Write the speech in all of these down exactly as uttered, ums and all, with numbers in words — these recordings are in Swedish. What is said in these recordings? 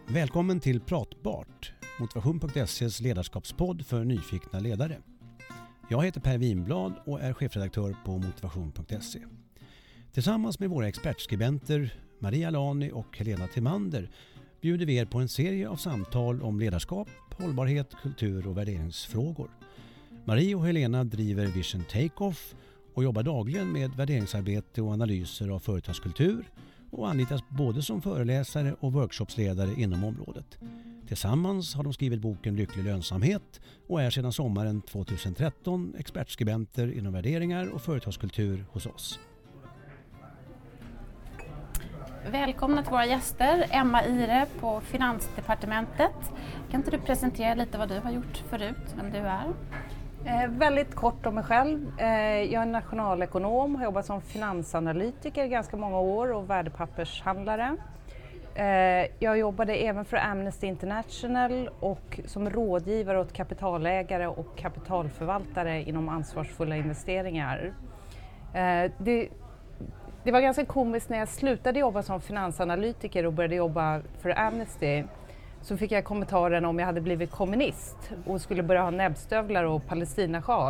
Välkommen till Pratbart, motivation punkt se's ledarskapspodd för nyfikna ledare. Jag heter Per Winblad och är chefredaktör på motivation punkt se. Tillsammans med våra expertskribenter Maria Lani och Helena Timander bjuder vi er på en serie av samtal om ledarskap, hållbarhet, kultur och värderingsfrågor. Maria och Helena driver Vision Takeoff och jobbar dagligen med värderingsarbete och analyser av företagskultur och anlitas både som föreläsare och workshopsledare inom området. Tillsammans har de skrivit boken Lycklig lönsamhet och är sedan sommaren tjugohundratretton expertskribenter inom värderingar och företagskultur hos oss. Välkomna till våra gäster, Emma Ihre på Finansdepartementet. Kan inte du presentera lite vad du har gjort förut, vem du är? Eh, väldigt kort om mig själv. Eh, jag är nationalekonom, har jobbat som finansanalytiker i ganska många år och värdepappershandlare. Eh, jag jobbade även för Amnesty International och som rådgivare åt kapitalägare och kapitalförvaltare inom ansvarsfulla investeringar. Eh, det, det var ganska komiskt när jag slutade jobba som finansanalytiker och började jobba för Amnesty. Så fick jag kommentaren om jag hade blivit kommunist och skulle börja ha näbbstövlar och palestinasjal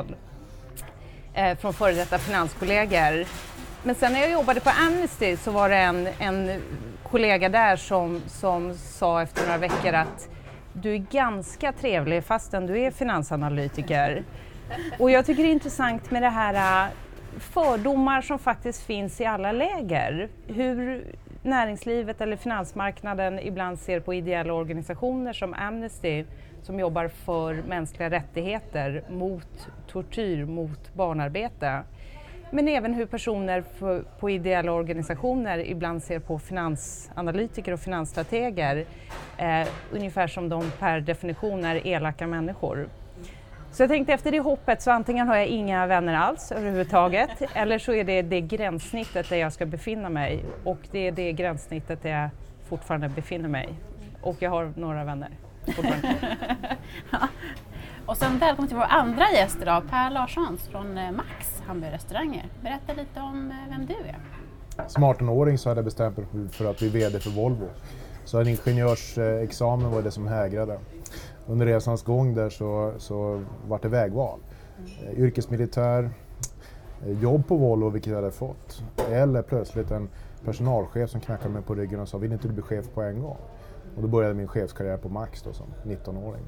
eh, från före detta finanskollegor. Men sen när jag jobbade på Amnesty så var det en, en kollega där som, som sa efter några veckor att du är ganska trevlig fastän du är finansanalytiker. Och jag tycker det är intressant med det här fördomar som faktiskt finns i alla läger. Hur näringslivet eller finansmarknaden ibland ser på ideella organisationer som Amnesty som jobbar för mänskliga rättigheter, mot tortyr, mot barnarbete. Men även hur personer för, på ideella organisationer ibland ser på finansanalytiker och finansstrateger eh, ungefär som de per definition är elaka människor. Så jag tänkte efter det hoppet så antingen har jag inga vänner alls överhuvudtaget eller så är det det gränssnittet där jag ska befinna mig och det är det gränssnittet där jag fortfarande befinner mig och jag har några vänner fortfarande. Ja. Och sen välkommen till vår andra gäst idag, Per Larssons från Max hamburgerrestauranger. Berätta lite om vem du är. Som arton-åring så hade jag bestämt mig för att bli vd för Volvo. Så en ingenjörsexamen var det som hägrade. Under resans gång där så, så var det vägval. Mm. Yrkesmilitär, jobb på Volvo vilket jag hade fått. Eller plötsligt en personalchef som knackade mig på ryggen och sa vill inte du bli chef på en gång? Och då började min chefskarriär på Max då, som nitton-åring.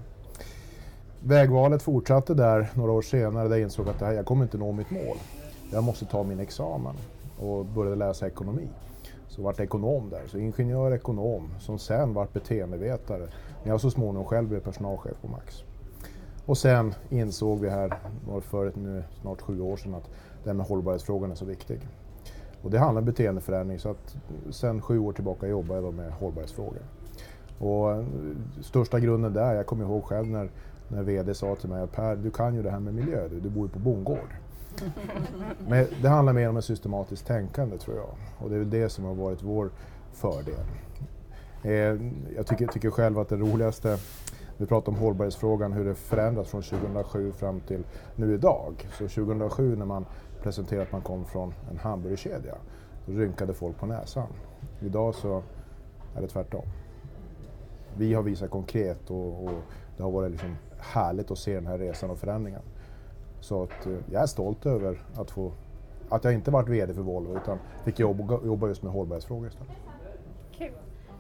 Vägvalet fortsatte där några år senare där jag insåg att det här, jag kommer inte nå mitt mål. Jag måste ta min examen och började läsa ekonomi. Så vart ekonom där, så ingenjör ekonom som sen vart beteendevetare. Men jag så småningom själv blev personalchef på Max. Och sen insåg vi här, var för nu snart sju år sedan, att det här med hållbarhetsfrågan är så viktig. Och det handlar om beteendeförändring så att sen sju år tillbaka jobbar jag då med hållbarhetsfrågor. Och största grunden där, jag kommer ihåg själv när, när vd sa till mig att Per, du kan ju det här med miljö, du, du bor ju på bondgård. Men det handlar mer om ett systematiskt tänkande tror jag. Och det är det som har varit vår fördel. Eh, jag tycker, tycker själv att det roligaste, vi pratar om hållbarhetsfrågan, hur det förändras från tjugohundrasju fram till nu idag. Så tjugohundrasju när man presenterade att man kom från en hamburgerkedja, då rynkade folk på näsan. Idag så är det tvärtom. Vi har visat konkret och, och det har varit liksom härligt att se den här resan och förändringen. Så att eh, jag är stolt över att få att jag inte varit vd för Volvo utan fick jobba, jobba just med hållbarhetsfrågor istället. Kul.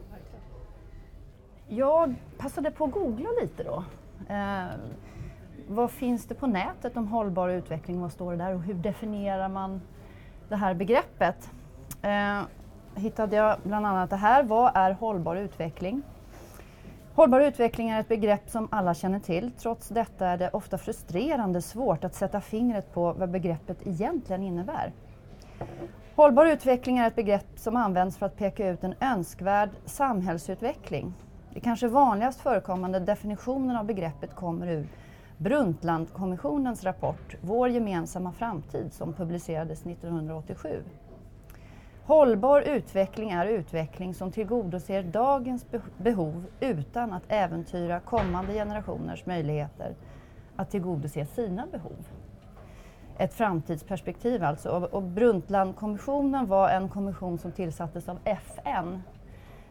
Jag passade på att googla lite då. Eh, vad finns det på nätet om hållbar utveckling? Vad står det där och hur definierar man det här begreppet? Eh, hittade jag bland annat det här. Vad är hållbar utveckling? Hållbar utveckling är ett begrepp som alla känner till. Trots detta är det ofta frustrerande svårt att sätta fingret på vad begreppet egentligen innebär. Hållbar utveckling är ett begrepp som används för att peka ut en önskvärd samhällsutveckling. Det kanske vanligast förekommande definitionen av begreppet kommer ur Brundtlandkommissionens rapport Vår gemensamma framtid som publicerades nittonhundraåttiosju. Hållbar utveckling är utveckling som tillgodoser dagens behov utan att äventyra kommande generationers möjligheter att tillgodose sina behov. Ett framtidsperspektiv alltså. Och Brundtlandkommissionen var en kommission som tillsattes av F N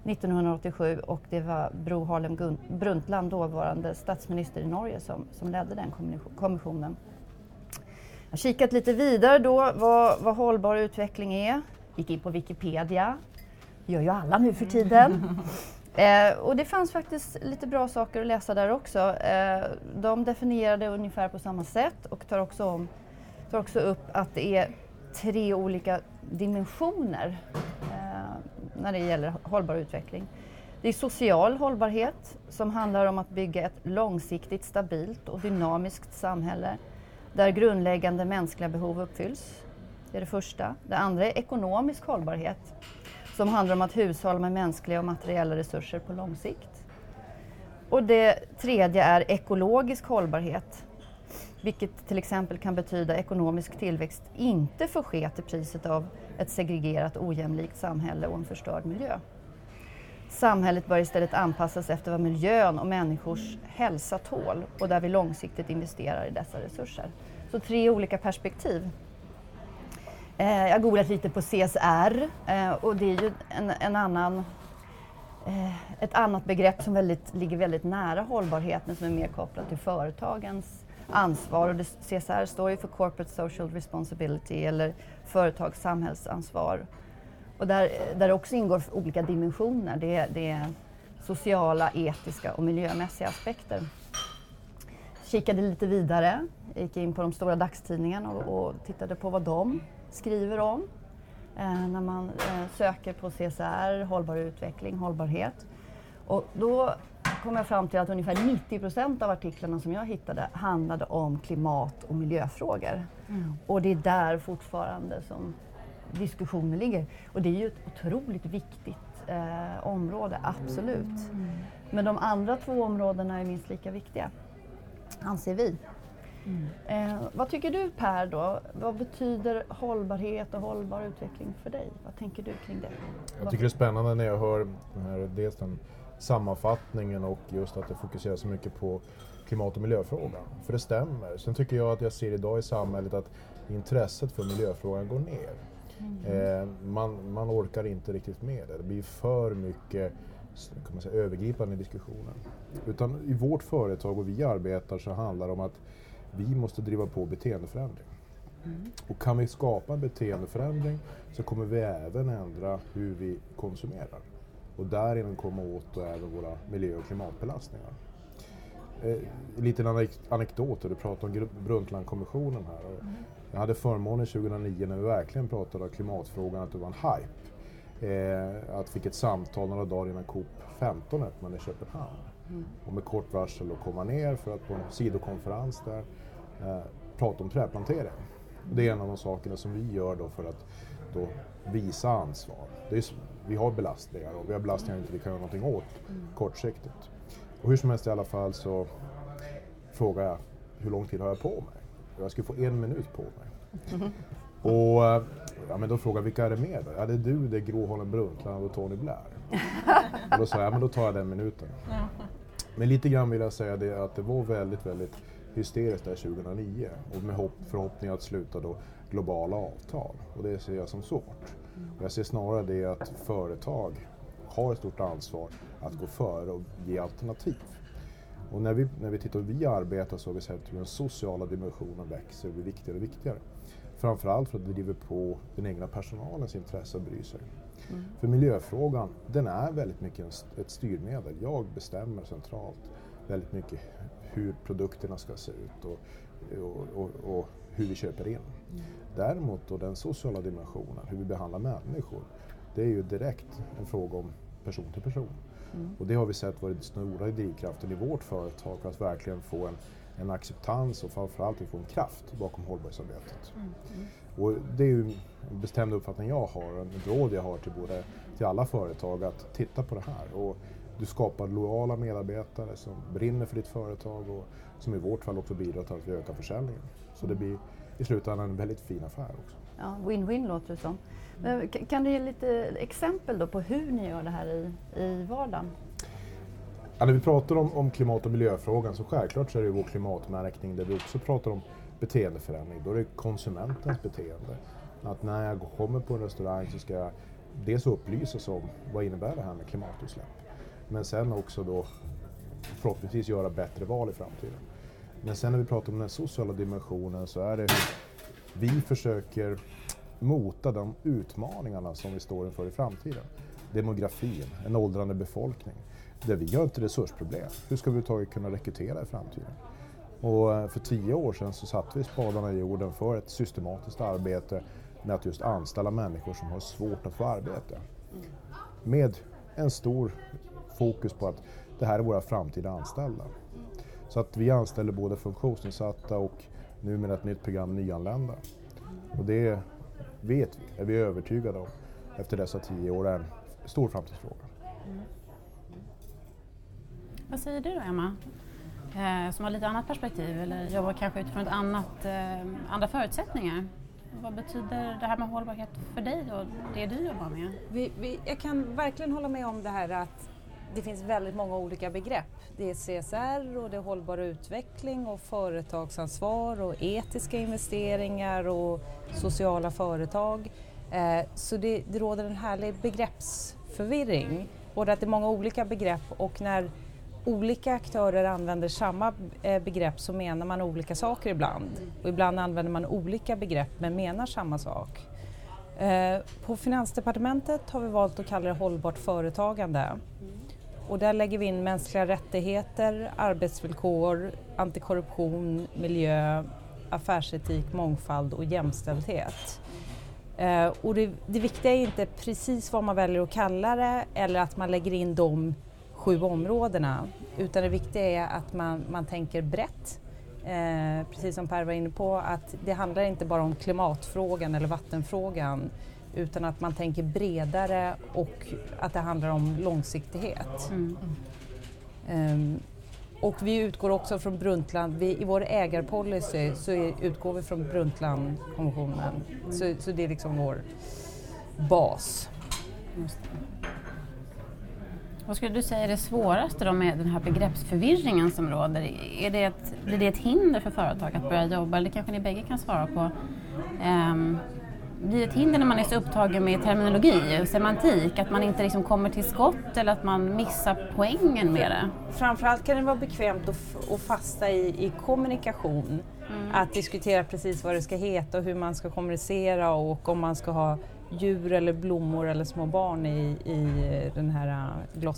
nittonhundraåttiosju och det var Gro Harlem Brundtland, dåvarande statsminister i Norge, som, som ledde den kommissionen. Jag har kikat lite vidare då vad, vad hållbar utveckling är. Gick in på Wikipedia. Gör ju alla nu för tiden. Eh, och det fanns faktiskt lite bra saker att läsa där också. Eh, de definierade ungefär på samma sätt och tar också, om, tar också upp att det är tre olika dimensioner eh, när det gäller hållbar utveckling. Det är social hållbarhet som handlar om att bygga ett långsiktigt, stabilt och dynamiskt samhälle där grundläggande mänskliga behov uppfylls. Det är det första. Det andra är ekonomisk hållbarhet som handlar om att hushålla med mänskliga och materiella resurser på lång sikt. Och det tredje är ekologisk hållbarhet, vilket till exempel kan betyda ekonomisk tillväxt inte får ske till priset av ett segregerat, ojämlikt samhälle och en förstörd miljö. Samhället bör istället anpassas efter vad miljön och människors hälsa tål och där vi långsiktigt investerar i dessa resurser. Så tre olika perspektiv. Eh, jag har googlat lite på C S R eh, och det är ju en, en annan, eh, ett annat begrepp som väldigt, ligger väldigt nära hållbarhet men som är mer kopplat till företagens ansvar. Och det, C S R står ju för Corporate Social Responsibility eller företags samhällsansvar. Och där, där också ingår olika dimensioner. Det, det är sociala, etiska och miljömässiga aspekter. Kikade lite vidare, gick in på de stora dagstidningarna och, och tittade på vad de skriver om. Eh, när man eh, söker på C S R, hållbar utveckling, hållbarhet. Och då kom jag fram till att ungefär nittio procent av artiklarna som jag hittade handlade om klimat- och miljöfrågor. Mm. Och det är där fortfarande som diskussionen ligger. Och det är ju ett otroligt viktigt eh, område, absolut. Mm. Men de andra två områdena är minst lika viktiga, anser vi. Mm. Eh, vad tycker du, Per, då? Vad betyder hållbarhet och hållbar utveckling för dig? Vad tänker du kring det? Jag tycker det är spännande när jag hör den här, dels den sammanfattningen och just att det fokuserar så mycket på klimat- och miljöfrågan. För det stämmer. Sen tycker jag att jag ser idag i samhället att intresset för miljöfrågan går ner. Mm. Eh, man, man orkar inte riktigt med det. Det blir för mycket, kan man säga, övergripande diskussioner. Utan i vårt företag och vi arbetar så handlar det om att vi måste driva på beteendeförändring. Mm. Och kan vi skapa en beteendeförändring så kommer vi även ändra hur vi konsumerar. Och därigenom komma åt även våra miljö- och klimatbelastningar. Eh, lite en anekdot, du pratade om Brundtlandkommissionen här. Mm. Jag hade förmånen tjugohundranio när vi verkligen pratade om klimatfrågan att det var en hype. Eh, att fick ett samtal några dagar innan COP femton öppnade i Köpenhamn. Mm. Och med kort varsel att komma ner för att på en sidokonferens där eh, prata om trädplantering. Mm. Det är en av de sakerna som vi gör då för att då visa ansvar. Det är, vi har belastningar och vi har belastningar inte vi kan göra någonting åt mm. kortsiktigt. Och hur som helst i alla fall så frågar jag hur lång tid har jag på mig? Jag skulle få en minut på mig. Mm. Och ja, men då frågar jag, vilka är det med då? Ja, det är du, det är Gro Harlem Brundtland och Tony Blair. Och då sa jag, ja, men då tar jag den minuten. Mm. Men lite grann vill jag säga det att det var väldigt, väldigt hysteriskt där tjugohundranio. Och med hopp, förhoppning att sluta då globala avtal. Och det ser jag som svårt. Mm. Och jag ser snarare det att företag har ett stort ansvar att gå före och ge alternativ. Och när vi, när vi tittar hur vi arbetar så har vi sett hur den sociala dimensionen växer och blir viktigare och viktigare. Framförallt för att det driver på den egna personalens intresse och bry sig. Mm. För miljöfrågan, den är väldigt mycket ett styrmedel. Jag bestämmer centralt väldigt mycket hur produkterna ska se ut och, och, och, och hur vi köper in. Mm. Däremot då den sociala dimensionen, hur vi behandlar människor, det är ju direkt en fråga om person till person. Mm. Och det har vi sett varit den stora drivkraften i vårt företag för att verkligen få en, en acceptans och framförallt att få en kraft bakom hållbarhetsarbetet. Mm. Mm. Och det är ju en bestämd uppfattning jag har, en råd jag har till, både, till alla företag att titta på det här. Och du skapar lojala medarbetare som brinner för ditt företag och som i vårt fall också bidrar till att vi ökar försäljningen. Så det blir i slutändan en väldigt fin affär också. Ja, win-win låter det som. Men kan du ge lite exempel då på hur ni gör det här i, i vardagen? Ja, när vi pratar om, om klimat- och miljöfrågan så självklart så är det vår klimatmärkning där vi också pratar om beteendeförändring. Då är det konsumentens beteende. Att när jag kommer på en restaurang så ska jag dels upplysas om vad innebär det här med klimatutsläpp. Men sen också då förhoppningsvis göra bättre val i framtiden. Men sen när vi pratar om den sociala dimensionen så är det hur vi försöker mota de utmaningarna som vi står inför i framtiden. Demografin, en åldrande befolkning. Där vi har inte resursproblem. Hur ska vi överhuvudtaget kunna rekrytera i framtiden? Och för tio år sedan så satte vi spadarna i jorden för ett systematiskt arbete med att just anställa människor som har svårt att få arbete. Med en stor fokus på att det här är våra framtida anställda. Så att vi anställer både funktionsnedsatta och nu med ett nytt program nyanlända. Och det vet vi, är vi övertygade om efter dessa tio år är en stor framtidsfråga. Mm. Vad säger du då, Emma? Eh, som har lite annat perspektiv eller jobbar kanske utifrån ett annat, eh, andra förutsättningar. Vad betyder det här med hållbarhet för dig och det du jobbar med? Vi, vi, jag kan verkligen hålla med om det här att det finns väldigt många olika begrepp. Det är C S R och det är hållbar utveckling och företagsansvar och etiska investeringar och sociala företag. Eh, så det, det råder en härlig begreppsförvirring. Både att det är många olika begrepp och när olika aktörer använder samma eh, begrepp så menar man olika saker ibland. Och ibland använder man olika begrepp men menar samma sak. Eh, på Finansdepartementet har vi valt att kalla det hållbart företagande. Och där lägger vi in mänskliga rättigheter, arbetsvillkor, antikorruption, miljö, affärsetik, mångfald och jämställdhet. Eh, och det, det viktiga är inte precis vad man väljer att kalla det eller att man lägger in de sju områdena. Utan det viktiga är att man, man tänker brett. Eh, precis som Per var inne på, att det handlar inte bara om klimatfrågan eller vattenfrågan. Utan att man tänker bredare och att det handlar om långsiktighet. Mm. Um, och vi utgår också från Brundtland, vi, i vår ägarpolicy så är, utgår vi från Brundtlandkonventionen. Mm. Så, så det är liksom vår bas. Just det. Vad skulle du säga är det svåraste då med den här begreppsförvirringen som råder? Är det ett, är det ett hinder för företag att börja jobba? Eller kanske ni bägge kan svara på. Um, Blir det ett hinder när man är så upptagen med terminologi och semantik, att man inte liksom kommer till skott eller att man missar poängen med det? Framförallt kan det vara bekvämt att, f- att fasta i, i kommunikation. Mm. Att diskutera precis vad det ska heta och hur man ska kommunicera och om man ska ha djur eller blommor eller små barn i, i den här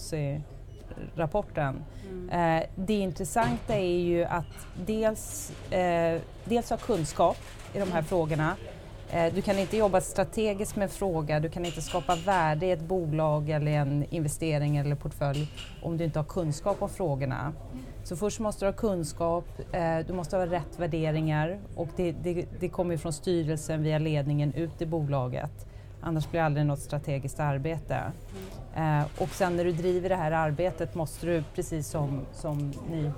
Glossy-rapporten. Mm. Eh, det intressanta är ju att dels, eh, dels ha kunskap i de här frågorna. Du kan inte jobba strategiskt med en fråga, du kan inte skapa värde i ett bolag eller en investering eller portfölj om du inte har kunskap om frågorna. Så först måste du ha kunskap, du måste ha rätt värderingar och det, det, det kommer från styrelsen via ledningen ut i bolaget. Annars blir det aldrig något strategiskt arbete. Mm. Och sen när du driver det här arbetet måste du, precis som, som ni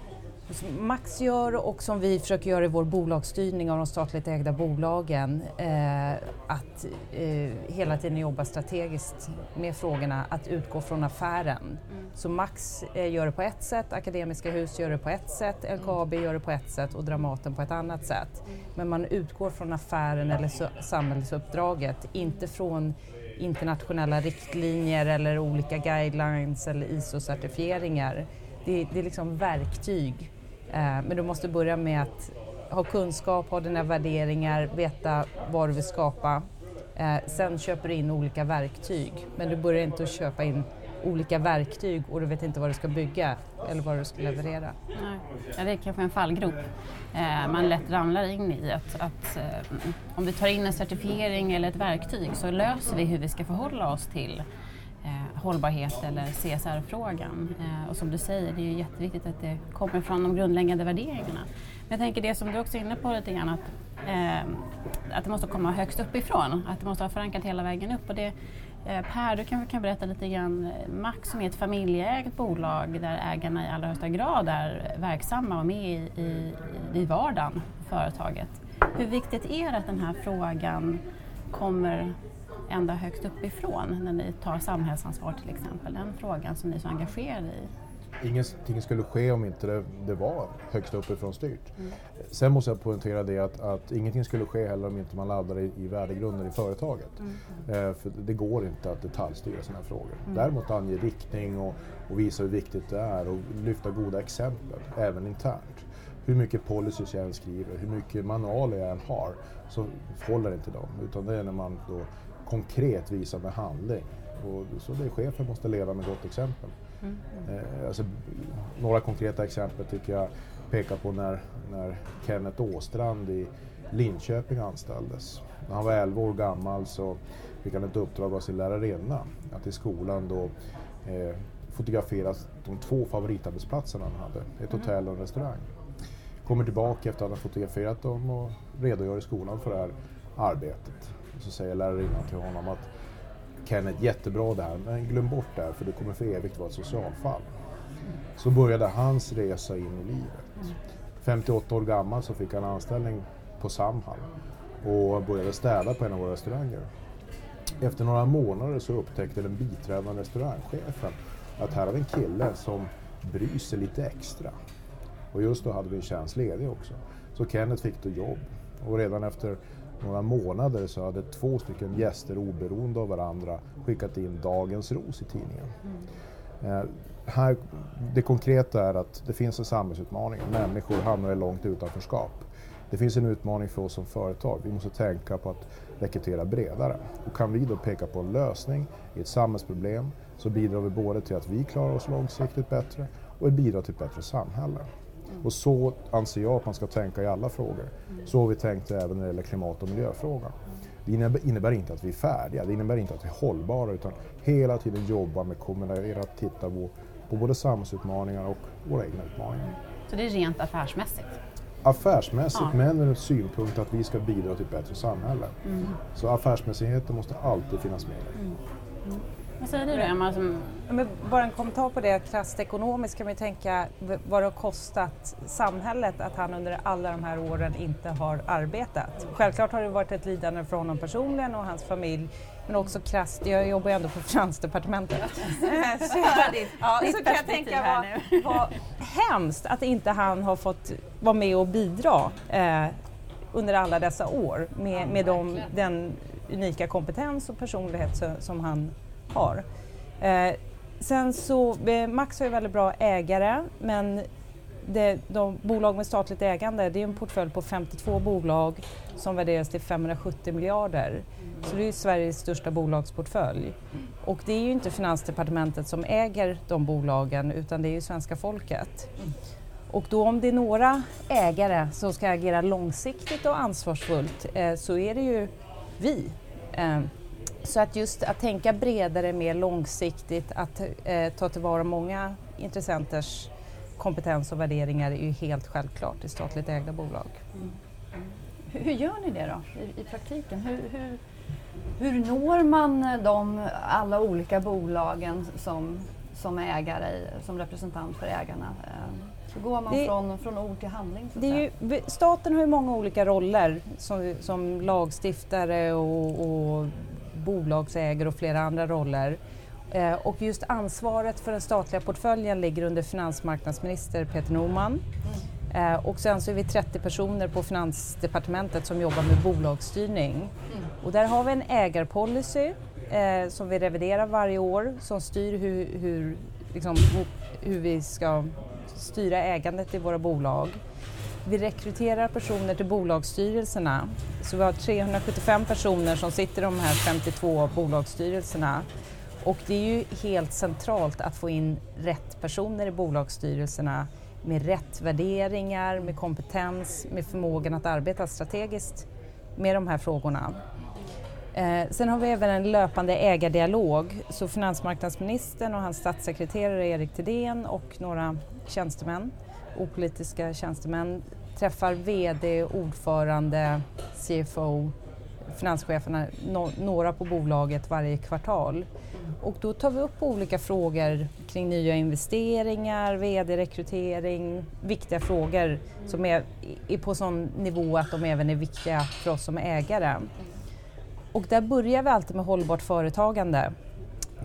som Max gör och som vi försöker göra i vår bolagsstyrning av de statligt ägda bolagen, eh, att eh, hela tiden jobba strategiskt med frågorna, att utgå från affären. Mm. Så Max eh, gör det på ett sätt, Akademiska Hus gör det på ett sätt, L K A B gör det på ett sätt och Dramaten på ett annat sätt. Mm. Men man utgår från affären eller så, samhällsuppdraget, inte från internationella riktlinjer eller olika guidelines eller I S O-certifieringar. Det, det är liksom verktyg. Men du måste börja med att ha kunskap, ha dina värderingar, veta vad du vill skapa. Sen köper du in olika verktyg. Men du börjar inte att köpa in olika verktyg och du vet inte vad du ska bygga eller vad du ska leverera. Nej. Ja, det är kanske en fallgrop. Man lätt ramlar in i att, att om vi tar in en certifiering eller ett verktyg så löser vi hur vi ska förhålla oss till Eh, hållbarhet eller C S R-frågan. Eh, och som du säger, det är ju jätteviktigt att det kommer från de grundläggande värderingarna. Men jag tänker det som du också är inne på lite grann, att, eh, att det måste komma högst uppifrån. Att det måste ha förankrat hela vägen upp. Och det, eh, Per, du kanske kan berätta lite grann, Max som är ett familjeägt bolag där ägarna i allra högsta grad är verksamma och med i, i, i vardagen för företaget. Hur viktigt är det att den här frågan kommer ända högst uppifrån när ni tar samhällsansvar till exempel, den frågan som ni är så engagerade i? ingenting skulle ske om inte det, det var högst uppifrån styrt. Mm. Sen måste jag poängtera det att, att ingenting skulle ske heller om inte man laddar i, i värdegrunden i företaget. Mm. Eh, för det går inte att detaljstyra sådana här frågor. Mm. Däremot ange riktning och, och visa hur viktigt det är och lyfta goda exempel, även internt. Hur mycket policies jag än skriver, hur mycket manualer jag än har, så håller inte dem. Utan det är när man då konkret visar med handling. Och så det chefen måste leda med gott exempel. Mm. Eh, alltså, några konkreta exempel tycker jag pekar på när, när Kenneth Åstrand i Linköping anställdes. När han var elva år gammal så fick han ett uppdrag av sin lärarinna att i skolan då eh, fotografera de två favoritarbetsplatserna han hade, ett hotell och en restaurang. Kommer tillbaka efter att han fotograferat dem och redogör i skolan för det här arbetet. Och så säger lärarinnan till honom att Kenneth, jättebra det här, men glöm bort det här för det kommer för evigt vara ett socialfall. Så började hans resa in i livet. femtioåtta år gammal så fick han anställning på Samhall och började städa på en av våra restauranger. Efter några månader så upptäckte den biträdande restaurangchefen att här har vi en kille som bryr sig lite extra. Och just då hade vi en tjänst ledig också. Så Kenneth fick då jobb och redan efter några månader så hade två stycken gäster oberoende av varandra skickat in Dagens Ros i tidningen. Mm. Eh, här, det konkreta är att det finns en samhällsutmaning. Människor hamnar långt utanförskap. Det finns en utmaning för oss som företag. Vi måste tänka på att rekrytera bredare. Och kan vi då peka på en lösning i ett samhällsproblem så bidrar vi både till att vi klarar oss långsiktigt bättre och vi bidrar till ett bättre samhälle. Mm. Och så anser jag att man ska tänka i alla frågor. Mm. Så har vi tänkt även när det gäller klimat- och miljöfrågan. Mm. Det innebär inte att vi är färdiga, det innebär inte att vi är hållbara utan hela tiden jobba med kombinerat titta på, på både samhällsutmaningar och våra egna utmaningar. Så det är rent affärsmässigt? Affärsmässigt, ja. Men med en synpunkt att vi ska bidra till ett bättre samhälle. Mm. Så affärsmässigheten måste alltid finnas med. Mm. Mm. Vad säger du då, Emma? Som... Men bara en kommentar på det, krasst ekonomiskt kan vi tänka vad det har kostat samhället att han under alla de här åren inte har arbetat. Självklart har det varit ett lidande för honom personligen och hans familj, men också krasst, jag jobbar ju ändå på Finansdepartementet. så jag, ja, så kan jag tänka vad, vad hemskt att inte han har fått vara med och bidra eh, under alla dessa år med, med de, den unika kompetens och personlighet så, som han har. Eh, sen så, eh, Max har ju väldigt bra ägare, men det, de bolag med statligt ägande, det är en portfölj på femtiotvå bolag som värderas till femhundrasjuttio miljarder. Så det är ju Sveriges största bolagsportfölj. Och det är ju inte Finansdepartementet som äger de bolagen utan det är ju svenska folket. Och då om det är några ägare som ska agera långsiktigt och ansvarsfullt eh, så är det ju vi. Eh, Så att just att tänka bredare, mer långsiktigt, att eh, ta tillvara många intressenters kompetens och värderingar är ju helt självklart i statligt ägda bolag. Mm. Mm. Hur, hur gör ni det då i, i praktiken? Hur, hur, hur når man de alla olika bolagen som, som ägare, som representant för ägarna? Hur går man det, från, från ord till handling? Så det är ju, staten har ju många olika roller som, som lagstiftare och, och bolagsägare och flera andra roller. Eh, och just ansvaret för den statliga portföljen ligger under finansmarknadsminister Peter Norman. Mm. Eh, och sen så är vi trettio personer på Finansdepartementet som jobbar med bolagsstyrning. Mm. Och där har vi en ägarpolicy eh, som vi reviderar varje år som styr hur, hur, liksom, hur vi ska styra ägandet i våra bolag. Vi rekryterar personer till bolagsstyrelserna. Så vi har trehundrasjuttiofem personer som sitter i de här femtiotvå bolagsstyrelserna. Och det är ju helt centralt att få in rätt personer i bolagsstyrelserna med rätt värderingar, med kompetens, med förmågan att arbeta strategiskt med de här frågorna. Eh, sen har vi även en löpande ägardialog. Så finansmarknadsministern och hans statssekreterare Erik Thedéen och några tjänstemän, opolitiska tjänstemän, träffar vd, ordförande, C F O, finanscheferna, no, några på bolaget varje kvartal. Och då tar vi upp olika frågor kring nya investeringar, vd-rekrytering, viktiga frågor som är, är på sån nivå att de även är viktiga för oss som ägare. Och där börjar vi alltid med hållbart företagande.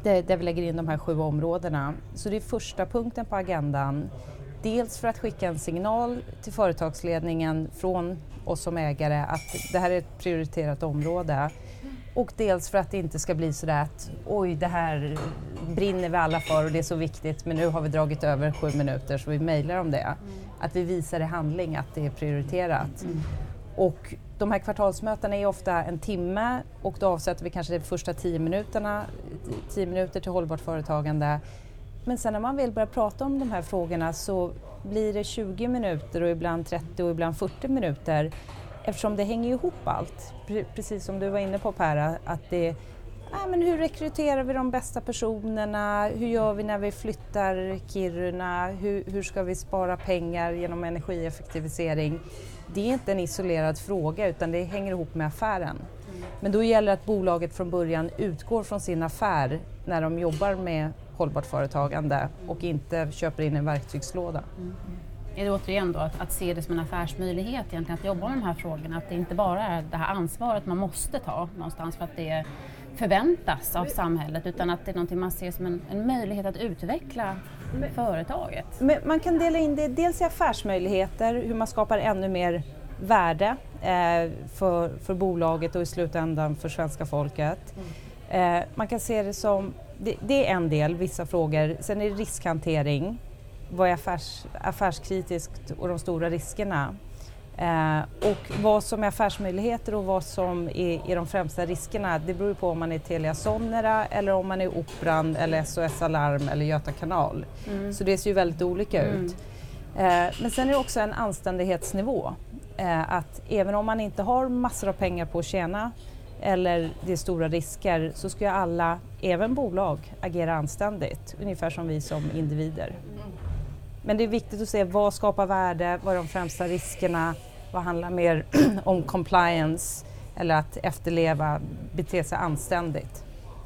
där, där vi lägger in de här sju områdena. Så det är första punkten på agendan. Dels för att skicka en signal till företagsledningen från oss som ägare att det här är ett prioriterat område. Och dels för att det inte ska bli sådär att oj, det här brinner vi alla för och det är så viktigt, men nu har vi dragit över sju minuter så vi mejlar om det. Mm. Att vi visar i handling att det är prioriterat. Mm. Och de här kvartalsmötena är ofta en timme och då avsätter vi kanske de första tio minuterna, tio minuter till hållbart företagande. Men sen när man vill börja prata om de här frågorna så blir det tjugo minuter och ibland trettio och ibland fyrtio minuter. Eftersom det hänger ihop allt, precis som du var inne på Per, att det är, ja, men hur rekryterar vi de bästa personerna, hur gör vi när vi flyttar Kiruna, hur, hur ska vi spara pengar genom energieffektivisering. Det är inte en isolerad fråga utan det hänger ihop med affären. Men då gäller det att bolaget från början utgår från sin affär när de jobbar med hållbart företagande och inte köper in en verktygslåda. Mm. Är det återigen då att, att se det som en affärsmöjlighet egentligen att jobba med de här frågorna, att det inte bara är det här ansvaret man måste ta någonstans för att det förväntas av samhället, utan att det är någonting man ser som en, en möjlighet att utveckla men, företaget. Men man kan dela in det dels i affärsmöjligheter, hur man skapar ännu mer värde eh, för, för bolaget och i slutändan för svenska folket. Mm. Eh, man kan se det som, det, det är en del, vissa frågor, sen är det riskhantering. Vad är affärs, affärskritiskt och de stora riskerna. Eh, och vad som är affärsmöjligheter och vad som är, är de främsta riskerna, det beror på om man är Telia Sonera eller om man är Operan eller S O S Alarm eller Göta kanal. Mm. Så det ser ju väldigt olika mm. ut. Eh, men sen är det också en anständighetsnivå. Eh, att även om man inte har massor av pengar på att tjäna eller det är stora risker så ska alla, även bolag, agera anständigt. Ungefär som vi som individer. Mm. Men det är viktigt att se vad skapar värde, vad är de främsta riskerna, vad handlar mer om compliance eller att efterleva, bete sig anständigt.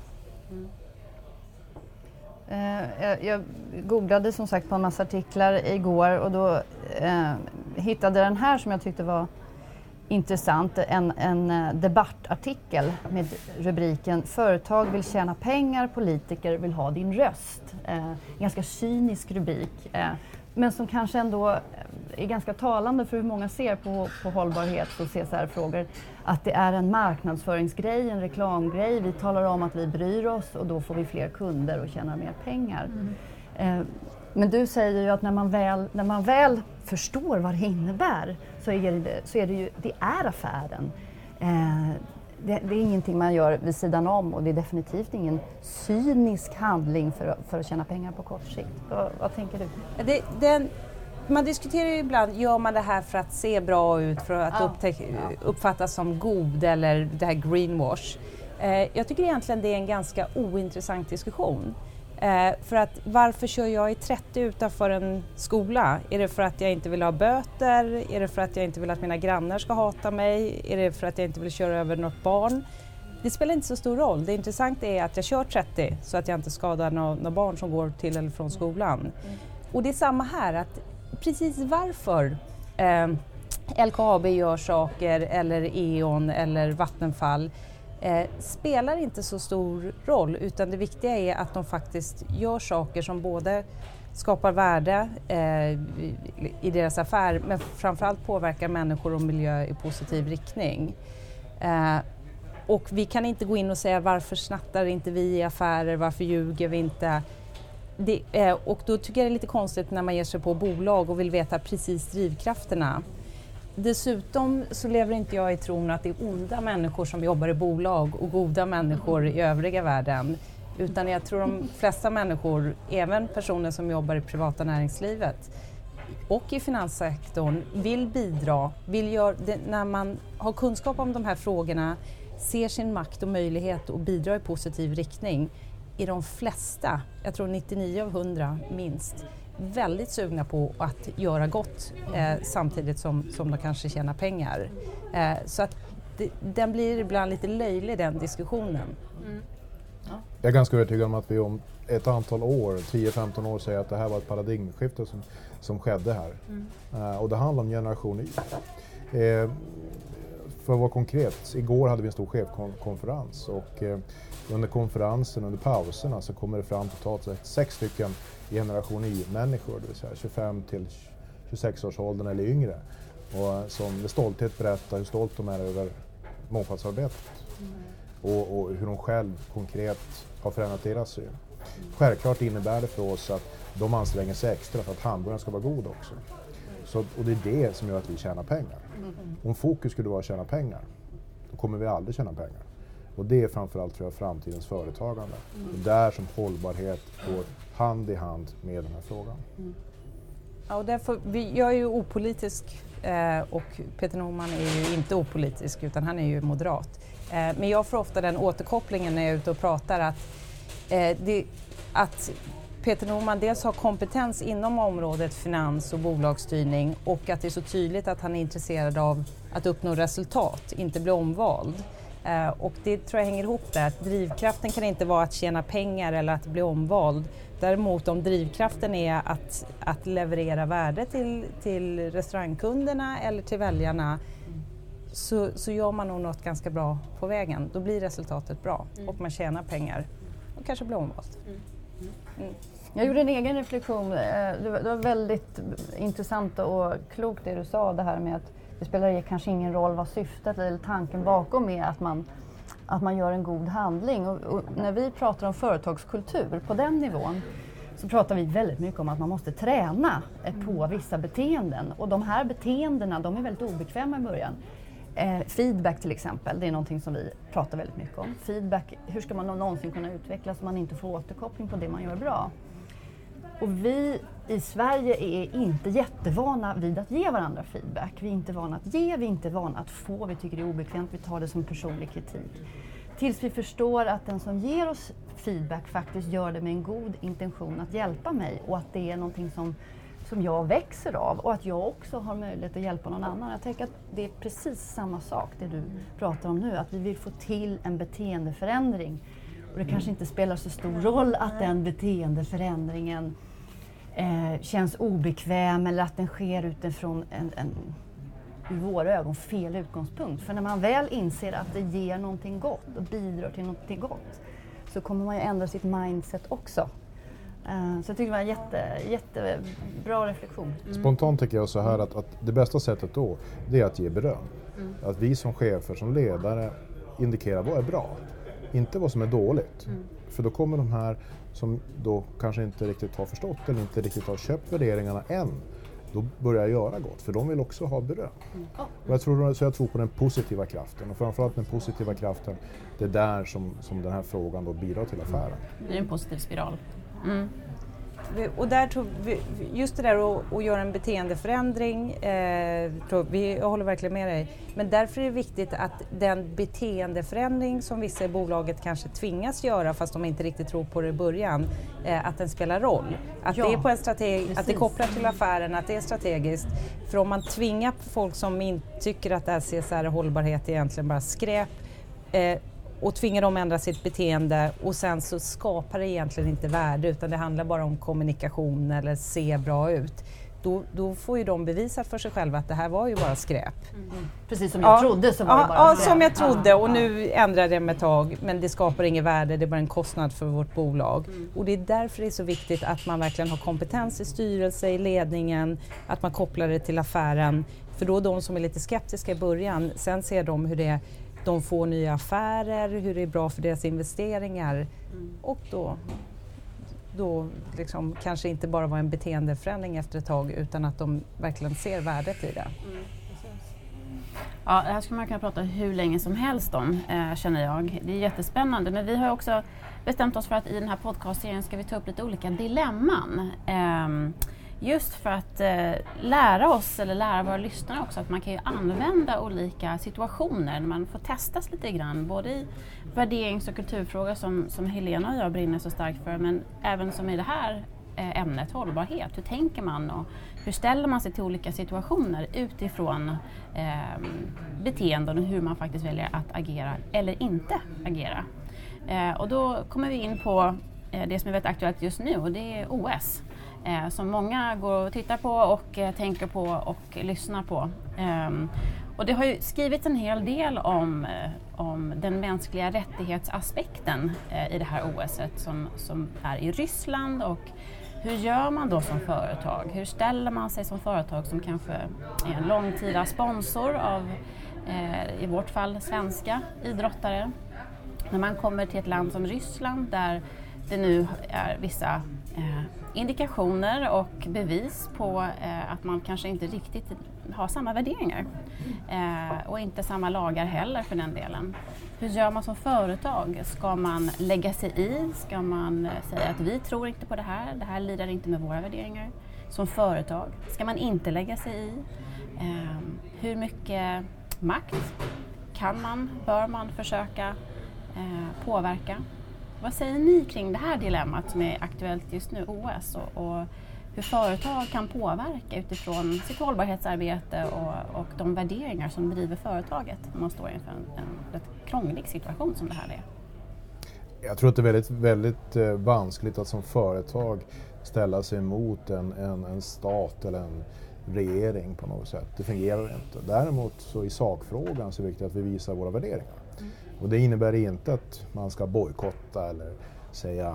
Mm. Uh, jag, jag googlade som sagt på en massa artiklar igår och då uh, hittade den här som jag tyckte var intressant, en, en debattartikel med rubriken "Företag vill tjäna pengar, politiker vill ha din röst". Eh, ganska cynisk rubrik, eh, men som kanske ändå är ganska talande för hur många ser på, på hållbarhet och C S R-frågor. Att det är en marknadsföringsgrej, en reklamgrej. Vi talar om att vi bryr oss och då får vi fler kunder och tjänar mer pengar. Mm. Eh, Men du säger ju att när man väl, när man väl förstår vad det innebär så är det, så är det ju, det är affären. Eh, det, det är ingenting man gör vid sidan om och det är definitivt ingen cynisk handling för, för att tjäna pengar på kort sikt. Vad, vad tänker du? Det, den, man diskuterar ju ibland, gör man det här för att se bra ut, för att ja. upptäck, uppfattas som god eller det här greenwash. Eh, jag tycker egentligen det är en ganska ointressant diskussion. Eh, för att varför kör jag i trettio utanför en skola? Är det för att jag inte vill ha böter? Är det för att jag inte vill att mina grannar ska hata mig? Är det för att jag inte vill köra över något barn? Det spelar inte så stor roll. Det intressanta är att jag kör trettio så att jag inte skadar några barn som går till eller från skolan. Mm. Och det är samma här, att precis varför eh, L K A B gör saker eller E ON eller Vattenfall Eh, spelar inte så stor roll, utan det viktiga är att de faktiskt gör saker som både skapar värde eh, i, i deras affär men framförallt påverkar människor och miljö i positiv riktning. Eh, och vi kan inte gå in och säga varför snattar inte vi i affärer, varför ljuger vi inte. Det, eh, och då tycker jag det är lite konstigt när man ger sig på bolag och vill veta precis drivkrafterna. Dessutom så lever inte jag i tron att det är onda människor som jobbar i bolag och goda människor i övriga världen. Utan jag tror de flesta människor, även personer som jobbar i privata näringslivet och i finanssektorn, vill bidra. Vill göra det, när man har kunskap om de här frågorna, ser sin makt och möjlighet att bidra i positiv riktning. I de flesta, jag tror nittionio av hundra minst, väldigt sugna på att göra gott eh, samtidigt som, som de kanske tjänar pengar. Eh, så att det, den blir ibland lite löjlig, den diskussionen. Mm. Ja. Jag är ganska övertygad om att vi om ett antal år, tio femton år, säger att det här var ett paradigmskifte som, som skedde här. Mm. Eh, och det handlar om generation Y. Eh, för att vara konkret, igår hade vi en stor chefkonferens och eh, under konferensen, under pauserna, så kommer det fram totalt sex stycken generation Y-människor, det vill säga tjugofem till tjugosex-årsåldern eller yngre, och som med stolthet berättar hur stolt de är över mångfaldsarbetet mm. och, och hur de själv konkret har förändrat deras syn. Mm. Självklart innebär det för oss att de anstränger sig extra för att hamburgaren ska vara god också. Så, och det är det som gör att vi tjänar pengar. Mm. Om fokus skulle vara att tjäna pengar, då kommer vi aldrig tjäna pengar. Och det är framförallt, tror jag, framtidens företagande. Mm. Det är där som hållbarhet går hand i hand med den här frågan. Mm. Ja, och därför, vi, jag är ju opolitisk eh, och Peter Norman är ju inte opolitisk, utan han är ju moderat. Eh, men jag får ofta den återkopplingen när jag är ute och pratar att, eh, det, att Peter Norman dels har kompetens inom området finans och bolagsstyrning, och att det är så tydligt att han är intresserad av att uppnå resultat, inte bli omvald. Uh, och det tror jag hänger ihop där, att drivkraften kan inte vara att tjäna pengar eller att bli omvald. Däremot om drivkraften är att, att leverera värde till, till restaurangkunderna eller till väljarna, mm. så, så gör man nog något ganska bra på vägen. Då blir resultatet bra mm. och man tjänar pengar och kanske blir omvald. Mm. Mm. Jag gjorde en egen reflektion. Det var, det var väldigt intressant och klokt det du sa, det här med att det spelar kanske ingen roll vad syftet eller tanken bakom är, att man, att man gör en god handling. Och, och när vi pratar om företagskultur på den nivån, så pratar vi väldigt mycket om att man måste träna på vissa beteenden. Och de här beteendena, de är väldigt obekväma i början. Eh, feedback till exempel, det är någonting som vi pratar väldigt mycket om. Feedback, hur ska man någonsin kunna utvecklas om man inte får återkoppling på det man gör bra? Och vi i Sverige är inte jättevana vid att ge varandra feedback. Vi är inte vana att ge, vi är inte vana att få. Vi tycker det är obekvämt, vi tar det som personlig kritik. Tills vi förstår att den som ger oss feedback faktiskt gör det med en god intention att hjälpa mig. Och att det är någonting som, som jag växer av. Och att jag också har möjlighet att hjälpa någon annan. Jag tänker att det är precis samma sak det du pratar om nu. Att vi vill få till en beteendeförändring. Och det kanske inte spelar så stor roll att den beteendeförändringen eh, känns obekväm eller att den sker utifrån en, en i våra ögon fel utgångspunkt. För när man väl inser att det ger någonting gott och bidrar till någonting gott, så kommer man ju ändra sitt mindset också. Uh, så jag tycker det var en jätte, jättebra reflektion. Mm. Spontant tycker jag så här att, att det bästa sättet då, det är att ge beröm. Mm. Att vi som chefer, som ledare indikerar vad är bra. Inte vad som är dåligt. Mm. För då kommer de här som då kanske inte riktigt har förstått eller inte riktigt har köpt värderingarna än, då börjar jag göra gott. För de vill också ha beröm. Mm. Och jag tror, så jag tror på den positiva kraften. Och framförallt den positiva kraften, det är där som, som den här frågan då bidrar till affären. Det är en positiv spiral. Mm. Och där tror vi, just det där att, att göra en beteendeförändring, eh, tror vi, jag håller verkligen med dig. Men därför är det viktigt att den beteendeförändring som vissa i bolaget kanske tvingas göra, fast de inte riktigt tror på det i början, eh, att den spelar roll. Att ja, det är på en strategi, att det kopplar till affären, att det är strategiskt. För om man tvingar folk som inte tycker att det här C S R och hållbarhet är egentligen bara skräp, eh, och tvingar dem att ändra sitt beteende, och sen så skapar det egentligen inte värde, utan det handlar bara om kommunikation eller se bra ut. Då, då får ju de bevisat för sig själva att det här var ju bara skräp. Mm. Precis som jag ja, trodde så var ja, det bara ja, skräp. Ja, som jag trodde, och nu ändrar det med ett tag, men det skapar inget värde, det är bara en kostnad för vårt bolag. Mm. Och det är därför det är så viktigt att man verkligen har kompetens i styrelse, i ledningen, att man kopplar det till affären. För då de som är lite skeptiska i början, sen ser de hur det de får nya affärer, hur det är bra för deras investeringar. Mm. Och då, då liksom kanske inte bara var en beteendeförändring efter ett tag, utan att de verkligen ser värdet i det. Mm. Ja, det här skulle man kunna prata hur länge som helst om, eh, känner jag. Det är jättespännande, men vi har också bestämt oss för att i den här podcastserien ska vi ta upp lite olika dilemman. Eh, Just för att eh, lära oss, eller lära våra lyssnare också, att man kan ju använda olika situationer när man får testas lite grann. Både i värderings- och kulturfrågor som, som Helena och jag brinner så starkt för, men även som i det här eh, ämnet hållbarhet. Hur tänker man och hur ställer man sig till olika situationer utifrån eh, beteenden och hur man faktiskt väljer att agera eller inte agera. Eh, och då kommer vi in på eh, det som är väldigt aktuellt just nu, och det är O S. Eh, som många går och tittar på och eh, tänker på och lyssnar på. Um, Och det har ju skrivits en hel del om, om den mänskliga rättighetsaspekten i det här O S:et som, som är i Ryssland. Och hur gör man då som företag? Hur ställer man sig som företag som kanske är en långtida sponsor av, eh, i vårt fall, svenska idrottare? När man kommer till ett land som Ryssland där det nu är vissa eh, indikationer och bevis på eh, att man kanske inte riktigt har samma värderingar eh, och inte samma lagar heller för den delen. Hur gör man som företag? Ska man lägga sig i? Ska man eh, säga att vi tror inte på det här, det här lirar inte med våra värderingar? Som företag ska man inte lägga sig i? Eh, hur mycket makt kan man, bör man försöka eh, påverka? Vad säger ni kring det här dilemmat som är aktuellt just nu, O S, och, och hur företag kan påverka utifrån sitt hållbarhetsarbete och, och de värderingar som driver företaget när man står inför en, en rätt krånglig situation som det här är? Jag tror att det är väldigt, väldigt eh, vanskligt att som företag ställa sig emot en, en, en stat eller en regering på något sätt. Det fungerar inte. Däremot så i sakfrågan så är det viktigt att vi visar våra värderingar. Mm. Och det innebär inte att man ska bojkotta eller säga,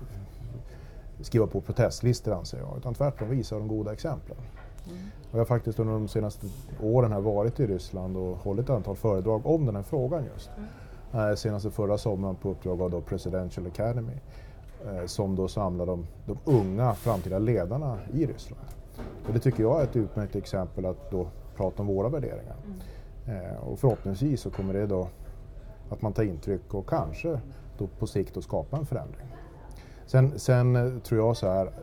skriva på protestlistor, anser jag, utan tvärtom visa de goda exemplen. Mm. Och jag har faktiskt under de senaste åren här varit i Ryssland och hållit ett antal föredrag om den här frågan just. Mm. Senaste förra sommaren på uppdrag av då Presidential Academy som då samlar de, de unga framtida ledarna i Ryssland. Och det tycker jag är ett utmärkt exempel att då prata om våra värderingar. Mm. Och förhoppningsvis så kommer det då att man tar intryck och kanske då på sikt att skapa en förändring. Sen, sen tror jag så här,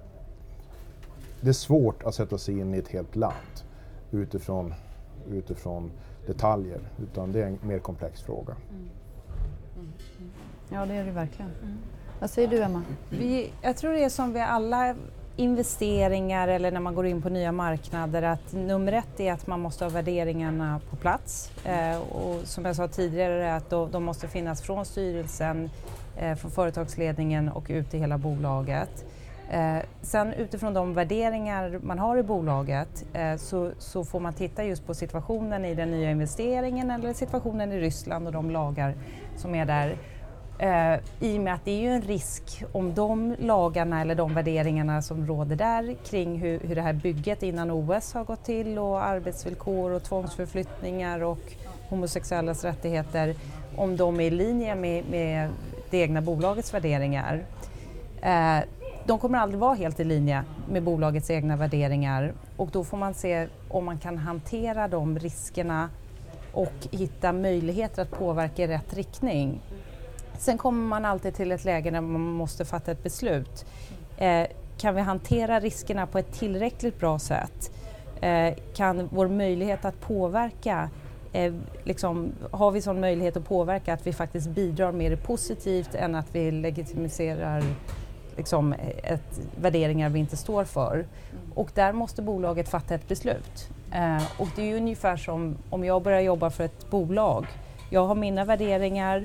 det är svårt att sätta sig in i ett helt land utifrån, utifrån detaljer, utan det är en mer komplex fråga. Mm. Mm. Ja, det är det verkligen. Mm. Vad säger du, Emma? Vi, jag tror det är som vid alla investeringar eller när man går in på nya marknader, att nummer ett är att man måste ha värderingarna på plats. Eh, och som jag sa tidigare, att då, de måste finnas från styrelsen, eh, från företagsledningen och ut i hela bolaget. Eh, sen utifrån de värderingar man har i bolaget eh, så, så får man titta just på situationen i den nya investeringen eller situationen i Ryssland och de lagar som är där. Uh, I och med att det är ju en risk om de lagarna eller de värderingarna som råder där kring hur, hur det här bygget innan O S har gått till och arbetsvillkor och tvångsförflyttningar och homosexuellas rättigheter, om de är i linje med, med det egna bolagets värderingar. Uh, de kommer aldrig vara helt i linje med bolagets egna värderingar, och då får man se om man kan hantera de riskerna och hitta möjligheter att påverka i rätt riktning. Sen kommer man alltid till ett läge när man måste fatta ett beslut. Eh, kan vi hantera riskerna på ett tillräckligt bra sätt? Eh, kan vår möjlighet att påverka, eh, liksom, har vi sån möjlighet att påverka att vi faktiskt bidrar mer positivt än att vi legitimiserar liksom, ett, värderingar vi inte står för? Och där måste bolaget fatta ett beslut. Eh, och det är ju ungefär som om jag börjar jobba för ett bolag. Jag har mina värderingar.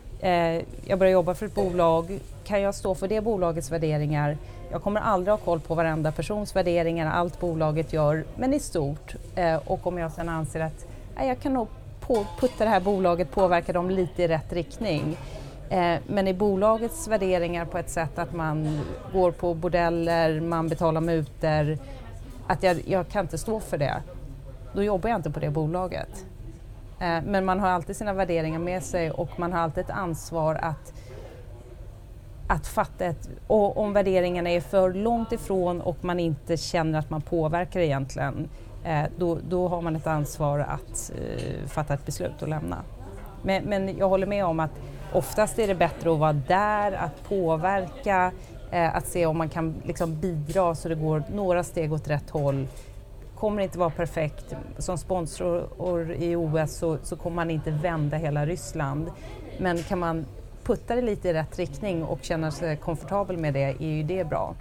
Jag börjar jobba för ett bolag, kan jag stå för det bolagets värderingar? Jag kommer aldrig ha koll på varenda persons värderingar, allt bolaget gör, men i stort. Och om jag sedan anser att jag kan nog på, putta det här bolaget, påverka dem lite i rätt riktning. Men i bolagets värderingar på ett sätt att man går på bordeller, man betalar mutor, att jag, jag kan inte stå för det. Då jobbar jag inte på det bolaget. Men man har alltid sina värderingar med sig och man har alltid ett ansvar att, att fatta ett... Och om värderingarna är för långt ifrån och man inte känner att man påverkar egentligen, då, då har man ett ansvar att uh, fatta ett beslut och lämna. Men, men jag håller med om att oftast är det bättre att vara där, att påverka, uh, att se om man kan liksom bidra så det går några steg åt rätt håll. Kommer inte vara perfekt. Som sponsor i O S så, så kommer man inte vända hela Ryssland. Men kan man putta det lite i rätt riktning och känna sig komfortabel med det, är ju det bra.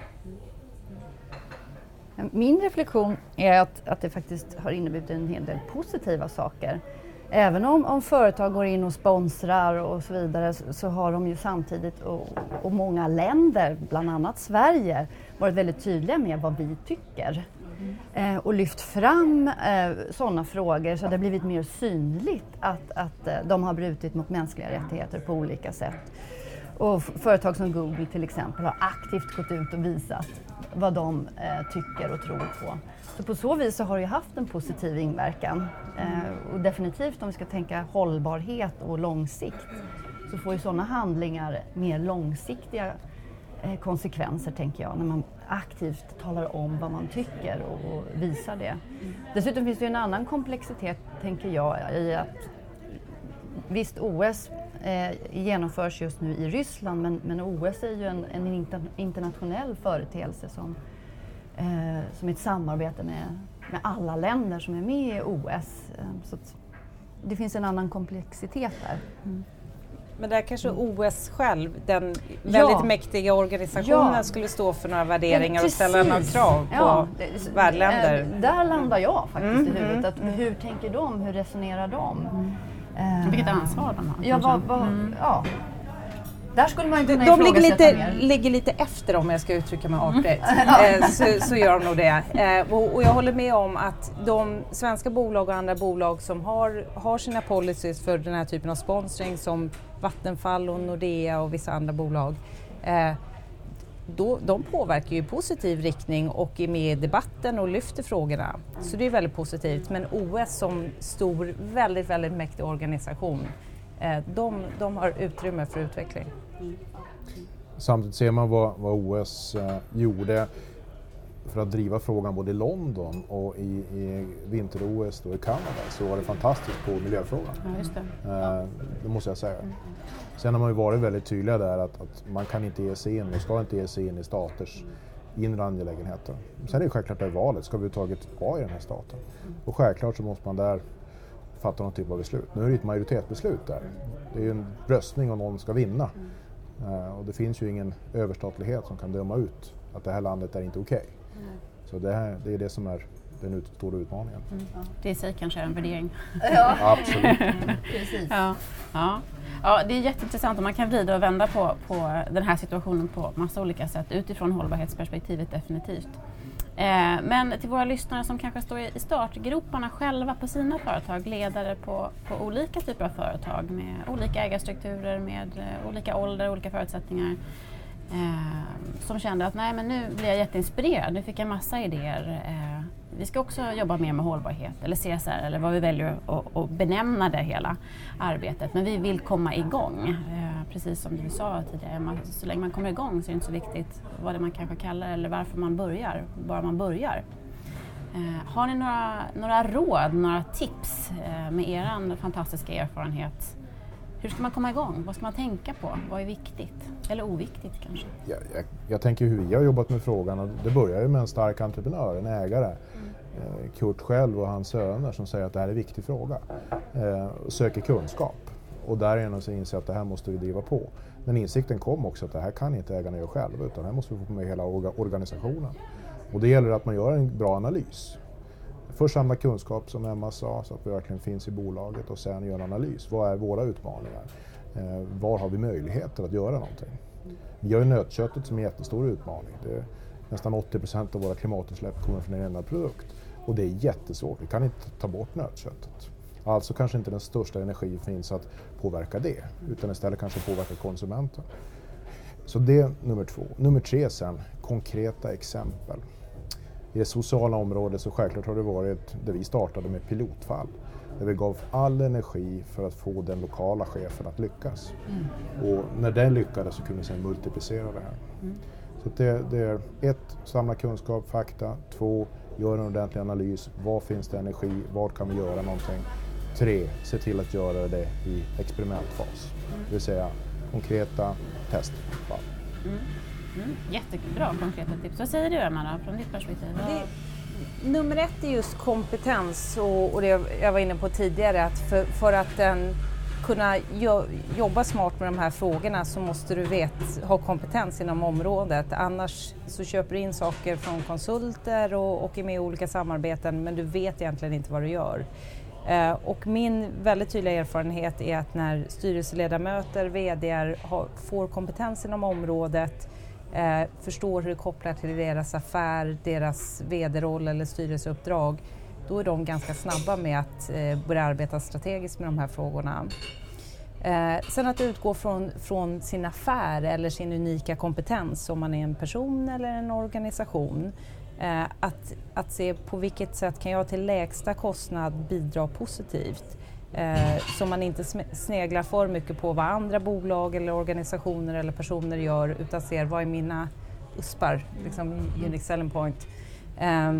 Min reflektion är att, att det faktiskt har inneburit en hel del positiva saker. Även om, om företag går in och sponsrar och så vidare, så, så har de ju samtidigt, och, och många länder, bland annat Sverige, varit väldigt tydliga med vad vi tycker. eh, och lyft fram eh, sådana frågor så det har blivit mer synligt att, att eh, de har brutit mot mänskliga rättigheter på olika sätt. Och f- företag som Google till exempel har aktivt gått ut och visat vad de eh, tycker och tror på. Så på så vis så har det ju haft en positiv inverkan. Eh, och definitivt om vi ska tänka hållbarhet och långsikt så får ju sådana handlingar mer långsiktiga eh, konsekvenser, tänker jag, när man aktivt talar om vad man tycker och, och visar det. Dessutom finns det ju en annan komplexitet, tänker jag, i att visst O S eh, genomförs just nu i Ryssland, men, men O S är ju en, en inter, internationell företeelse som, eh, som är ett samarbete med, med alla länder som är med i O S. Eh, så att det finns en annan komplexitet där. Mm. Men där kanske O S själv, den väldigt ja. mäktiga organisationen, ja. skulle stå för några värderingar och ställa några krav på ja. värdländer. Äh, där landar jag faktiskt mm. i huvudet. Att mm. hur tänker de? Hur resonerar de? Mm. Uh, Vilket ansvar de har. Ja, vad, vad, mm. ja. Där skulle man kunna de ligger lite, mer. ligger lite efter, om jag ska uttrycka mig artigt. Mm. eh, så, så gör de nog det. Eh, och, och jag håller med om att de svenska bolag och andra bolag som har, har sina policies för den här typen av sponsring, som Vattenfall och Nordea och vissa andra bolag, eh, då, de påverkar ju i positiv riktning och är med i debatten och lyfter frågorna. Så det är väldigt positivt. Men O S som stor, väldigt, väldigt mäktig organisation, eh, de, de har utrymme för utveckling. Samtidigt ser man vad, vad O S eh, gjorde för att driva frågan både i London och i, i vinter-O S då i Kanada, så var det fantastiskt på miljöfrågan. Ja, just det. Eh, det måste jag säga. Sen har man ju varit väldigt tydliga där att, att man kan inte ge sig in och ska inte ge sig in i staters inre angelägenheter. Sen är det självklart det valet, ska vi överhuvudtaget vara i den här staten? Och självklart så måste man där fatta någon typ av beslut. Nu är det ett majoritetsbeslut där. Det är ju en röstning om någon ska vinna. Uh, och det finns ju ingen överstatlighet som kan döma ut att det här landet är inte okej. Okay. Mm. Så det, här, det är det som är den ut, stora utmaningen. Mm. Ja. Det i sig kanske är en värdering. Ja, absolut. Precis. Ja. Ja. Ja, det är jätteintressant och man kan vrida och vända på, på den här situationen på massa olika sätt utifrån hållbarhetsperspektivet definitivt. Eh, men till våra lyssnare som kanske står i startgroparna själva på sina företag, ledare på, på olika typer av företag med olika ägarstrukturer, med eh, olika ålder, olika förutsättningar, eh, som kände att nej, men nu blir jag jätteinspirerad, nu fick jag massa idéer. Eh, vi ska också jobba mer med hållbarhet eller C S R eller vad vi väljer att, att benämna det hela arbetet, men vi vill komma igång. Eh, precis som du sa tidigare, man, så länge man kommer igång så är det inte så viktigt vad det man kanske kallar eller varför man börjar, bara man börjar. Eh, har ni några, några råd, några tips eh, med er fantastiska erfarenhet? Hur ska man komma igång? Vad ska man tänka på? Vad är viktigt? Eller oviktigt kanske? Ja, jag, jag tänker hur vi har jobbat med frågan. Och det börjar ju med en stark entreprenör, en ägare. Mm. Eh, Kurt själv och hans söner som säger att det här är en viktig fråga. Eh, och söker kunskap. Och därigenom så inser att det här måste vi driva på. Men insikten kom också att det här kan inte ägarna göra själva, utan här måste vi få med hela organisationen. Och det gäller att man gör en bra analys. Först samla kunskap som Emma sa, så att det verkligen finns i bolaget, och sen göra en analys. Vad är våra utmaningar? Eh, var har vi möjligheter att göra någonting? Vi har ju nötköttet som är en jättestor utmaning. Det är nästan åttio procent av våra klimatutsläpp kommer från en enda produkt. Och det är jättesvårt. Vi kan inte ta bort nötköttet. Alltså kanske inte den största energin finns att påverka det, utan istället kanske påverka konsumenten. Så det är nummer två. Nummer tre sen, konkreta exempel. I det sociala området så självklart har det varit där vi startade med pilotfall. Där vi gav all energi för att få den lokala chefen att lyckas. Mm. Och när den lyckades så kunde vi sedan multiplicera det här. Mm. Så det, det är ett, samla kunskap, fakta. Två, gör en ordentlig analys. Var finns det energi? Var kan vi göra någonting? Tre, se till att göra det i experimentfas. Mm. Det vill säga konkreta testfall. Mm. Mm, jättebra konkreta tips. Vad säger du, Emma, från ditt perspektiv? Det, nummer ett är just kompetens, och, och det jag var inne på tidigare, att för, för att en, kunna jo, jobba smart med de här frågorna så måste du vet, ha kompetens inom området. Annars så köper du in saker från konsulter och, och är med i olika samarbeten, men du vet egentligen inte vad du gör. Eh, och min väldigt tydliga erfarenhet är att när styrelseledamöter, vd:ar har, får kompetens inom området, eh, förstår hur det kopplar till deras affär, deras vd-roll eller styrelseuppdrag, då är de ganska snabba med att eh, börja arbeta strategiskt med de här frågorna. Eh, sen att utgå från, från sin affär eller sin unika kompetens, om man är en person eller en organisation. Eh, att, att se på vilket sätt kan jag till lägsta kostnad bidra positivt. Eh, så man inte sneglar för mycket på vad andra bolag eller organisationer eller personer gör, utan ser vad är mina U S P:ar, liksom unique selling point. Eh,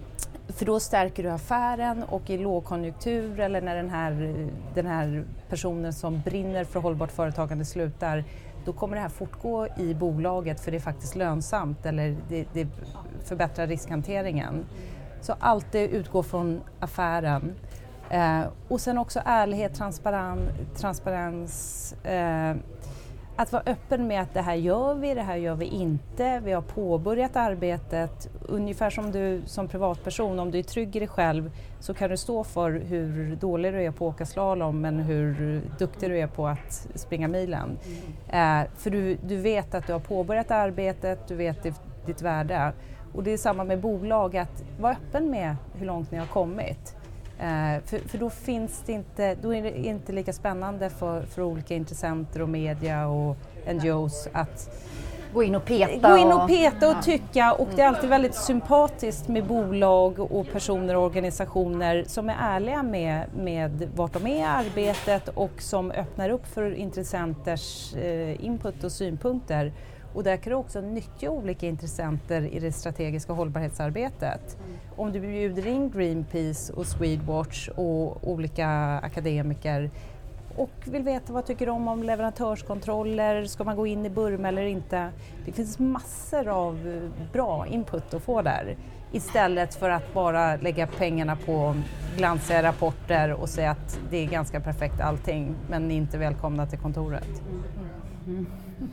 för då stärker du affären, och i lågkonjunktur eller när den här, den här personen som brinner för hållbart företagande slutar, då kommer det här fortgå i bolaget för det är faktiskt lönsamt eller det, det förbättrar riskhanteringen. Så alltid utgå från affären. Eh, och sen också ärlighet, transparens, transparens eh, att vara öppen med att det här gör vi, det här gör vi inte. Vi har påbörjat arbetet. Ungefär som du som privatperson, om du är trygg i dig själv, så kan du stå för hur dålig du är på att åka slalom, men hur duktig du är på att springa milen. Mm. Eh, för du, du vet att du har påbörjat arbetet, du vet ditt, ditt värde. Och det är samma med bolag, att vara öppen med hur långt ni har kommit. Uh, för, för då finns det inte, då är det inte lika spännande för, för olika intressenter och media och N G Os att gå in och peta, gå in och, peta och, och tycka. Och det är alltid väldigt sympatiskt med bolag och personer och organisationer som är ärliga med, med vart de är i arbetet och som öppnar upp för intressenters uh, input och synpunkter. Och där kan du också nyttja olika intressenter i det strategiska hållbarhetsarbetet. Mm. Om du bjuder in Greenpeace och Swedwatch och olika akademiker och vill veta vad tycker de om leverantörskontroller, ska man gå in i Burma eller inte. Det finns massor av bra input att få där. Istället för att bara lägga pengarna på glansiga rapporter och säga att det är ganska perfekt allting, men ni är inte välkomna till kontoret. Mm.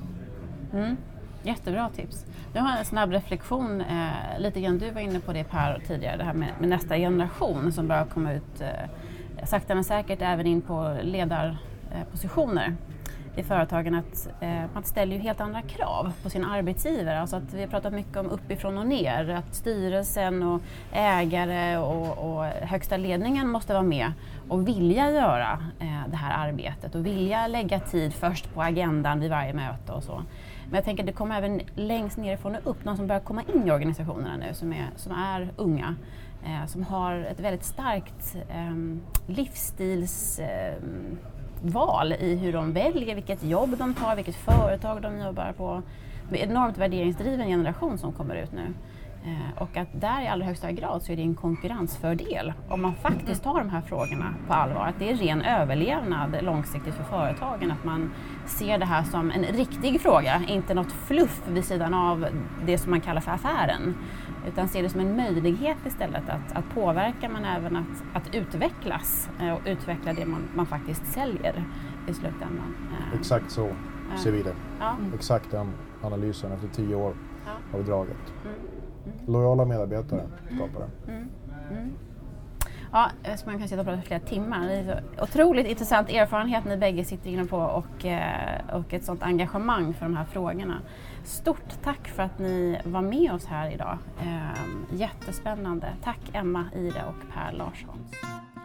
Mm. Jättebra tips. Jag har en snabb reflektion, eh, lite grann du var inne på det Per tidigare, det här med, med nästa generation som börjar komma ut eh, sakta men säkert även in på ledarpositioner eh, i företagen. Att eh, man ställer ju helt andra krav på sin arbetsgivare. Alltså att vi har pratat mycket om uppifrån och ner, att styrelsen och ägare och, och högsta ledningen måste vara med och vilja göra eh, det här arbetet och vilja lägga tid först på agendan vid varje möte och så. Men jag tänker att det kommer även längst nerifrån och upp, någon som börjar komma in i organisationerna nu som är, som är unga, eh, som har ett väldigt starkt eh, livsstilsval eh, i hur de väljer, vilket jobb de tar, vilket företag de jobbar på. Det är en enormt värderingsdriven generation som kommer ut nu. Eh, och att där i allra högsta grad så är det en konkurrensfördel om man faktiskt tar de här frågorna på allvar. Att det är ren överlevnad långsiktigt för företagen. Att man ser det här som en riktig fråga, inte något fluff vid sidan av det som man kallar för affären. Utan ser det som en möjlighet istället att, att påverka, men även att, att utvecklas eh, och utveckla det man, man faktiskt säljer i slutändan. Eh, Exakt så eh, ser vi det. Ja. Exakt den analysen efter tio år ja. har vi dragit. Mm. Lojala medarbetare skapar det. Mm. Mm. Ja, så man kan sitta och prata flera timmar. Det är så otroligt intressant erfarenhet ni bägge sitter inne på och, och ett sånt engagemang för de här frågorna. Stort tack för att ni var med oss här idag. Jättespännande. Tack Emma, Ida och Per Larsson.